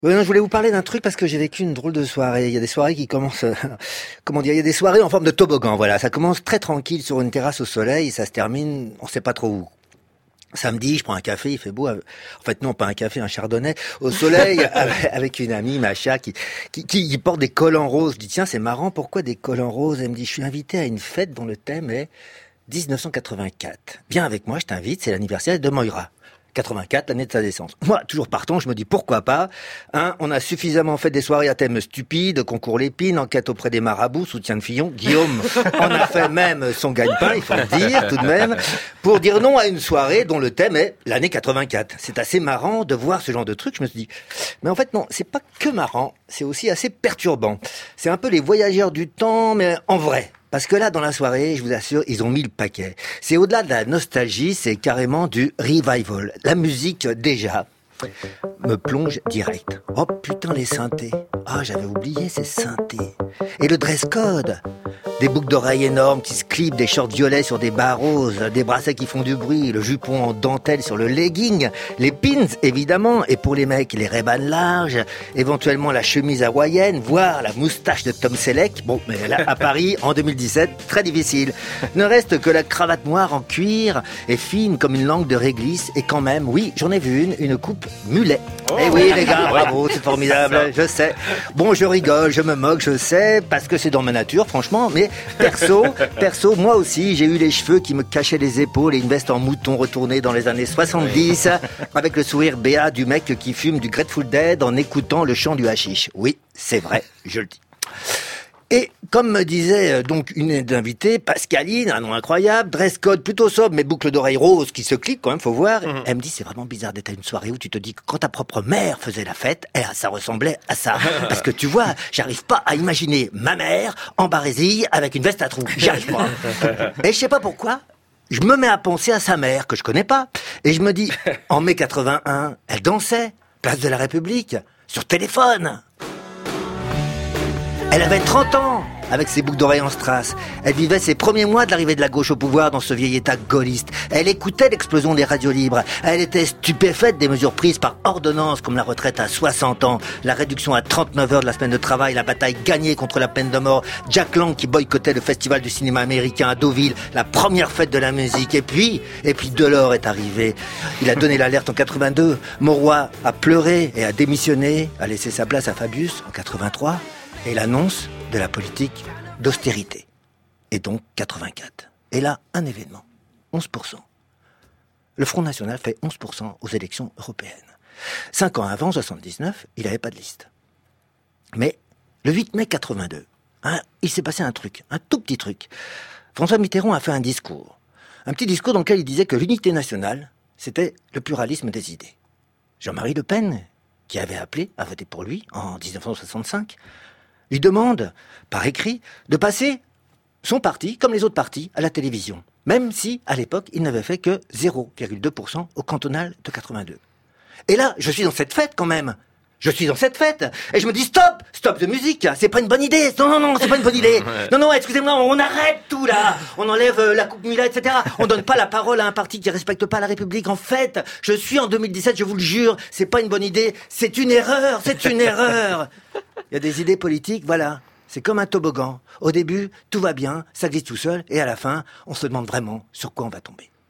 Ouais, non, je voulais vous parler d'un truc parce que j'ai vécu une drôle de soirée. Il y a des soirées qui commencent, comment dire, il y a des soirées en forme de toboggan, voilà. Ça commence très tranquille sur une terrasse au soleil et ça se termine, on sait pas trop où. Samedi, je prends un café, il fait beau. En fait, non, pas un café, un chardonnay. Au soleil, avec une amie, Macha, qui porte des collants roses. Je dis, tiens, c'est marrant, pourquoi des collants roses? Elle me dit, je suis invité à une fête dont le thème est 1984. Viens avec moi, je t'invite, c'est l'anniversaire de Moira. 84, l'année de sa naissance. Moi, toujours partant, je me dis pourquoi pas. On a suffisamment fait des soirées à thème stupide, concours Lépine, enquête auprès des marabouts, soutien de Fillon. Guillaume en a fait même son gagne-pain, il faut le dire tout de même, pour dire non à une soirée dont le thème est l'année 84. C'est assez marrant de voir ce genre de truc. Je me suis dit, mais en fait non, c'est pas que marrant, c'est aussi assez perturbant. C'est un peu les voyageurs du temps, mais en vrai. Parce que là, dans la soirée, je vous assure, ils ont mis le paquet. C'est au-delà de la nostalgie, c'est carrément du revival. La musique, déjà, me plonge direct. Oh putain, les synthés. Ah, j'avais oublié ces synthés. Et le dress code. Des boucles d'oreilles énormes qui se clipent, des shorts violets sur des bas roses, des bracelets qui font du bruit, le jupon en dentelle sur le legging, les pins évidemment, et pour les mecs, les Ray-Ban larges, éventuellement la chemise hawaïenne, voire la moustache de Tom Selleck. Bon, mais là, à Paris, en 2017, très difficile. Ne reste que la cravate noire en cuir et fine comme une langue de réglisse, et quand même, oui, j'en ai vu une coupe mulet. Eh oui, les gars, bravo, c'est formidable, je sais. Bon, je rigole, je me moque, je sais, parce que c'est dans ma nature, franchement, mais perso, moi aussi, j'ai eu les cheveux qui me cachaient les épaules et une veste en mouton retournée dans les années 70, avec le sourire béat du mec qui fume du Grateful Dead en écoutant le chant du hashish. Oui, c'est vrai, je le dis. Et comme me disait donc une invitée, Pascaline, un nom incroyable, dress code plutôt sobre, mais boucles d'oreilles roses qui se cliquent quand même, faut voir. Elle me dit, c'est vraiment bizarre d'être à une soirée où tu te dis que quand ta propre mère faisait la fête, ça ressemblait à ça. Parce que tu vois, j'arrive pas à imaginer ma mère en barésille avec une veste à trous. J'y arrive pas. Et je sais pas pourquoi, je me mets à penser à sa mère, que je connais pas. Et je me dis, en mai 81, elle dansait, place de la République, sur téléphone. Elle avait 30 ans, avec ses boucles d'oreilles en strass. Elle vivait ses premiers mois de l'arrivée de la gauche au pouvoir dans ce vieil état gaulliste. Elle écoutait l'explosion des radios libres. Elle était stupéfaite des mesures prises par ordonnance, comme la retraite à 60 ans, la réduction à 39 heures de la semaine de travail, la bataille gagnée contre la peine de mort, Jack Lang qui boycottait le festival du cinéma américain à Deauville, la première fête de la musique. Et puis Delors est arrivé. Il a donné l'alerte en 82. Mauroy a pleuré et a démissionné, a laissé sa place à Fabius en 83. Et l'annonce de la politique d'austérité. Et donc 84. Et là, un événement. 11%. Le Front National fait 11% aux élections européennes. 5 ans avant, 79, il n'avait pas de liste. Mais le 8 mai 82, il s'est passé un truc, un tout petit truc. François Mitterrand a fait un discours. Un petit discours dans lequel il disait que l'unité nationale, c'était le pluralisme des idées. Jean-Marie Le Pen, qui avait appelé à voter pour lui en 1965, lui demande, par écrit, de passer son parti, comme les autres partis, à la télévision. Même si, à l'époque, il n'avait fait que 0,2% au cantonal de 82. Et là, je suis dans cette fête quand même. Je suis dans cette fête. Et je me dis, stop de musique. C'est pas une bonne idée. Non, c'est pas une bonne idée. Non, excusez-moi, on arrête tout là. On enlève la coupe mulet, etc. On donne pas la parole à un parti qui respecte pas la République. En fait, je suis en 2017, je vous le jure, c'est pas une bonne idée. C'est une erreur. Il y a des idées politiques, voilà. C'est comme un toboggan. Au début, tout va bien, ça glisse tout seul. Et à la fin, on se demande vraiment sur quoi on va tomber.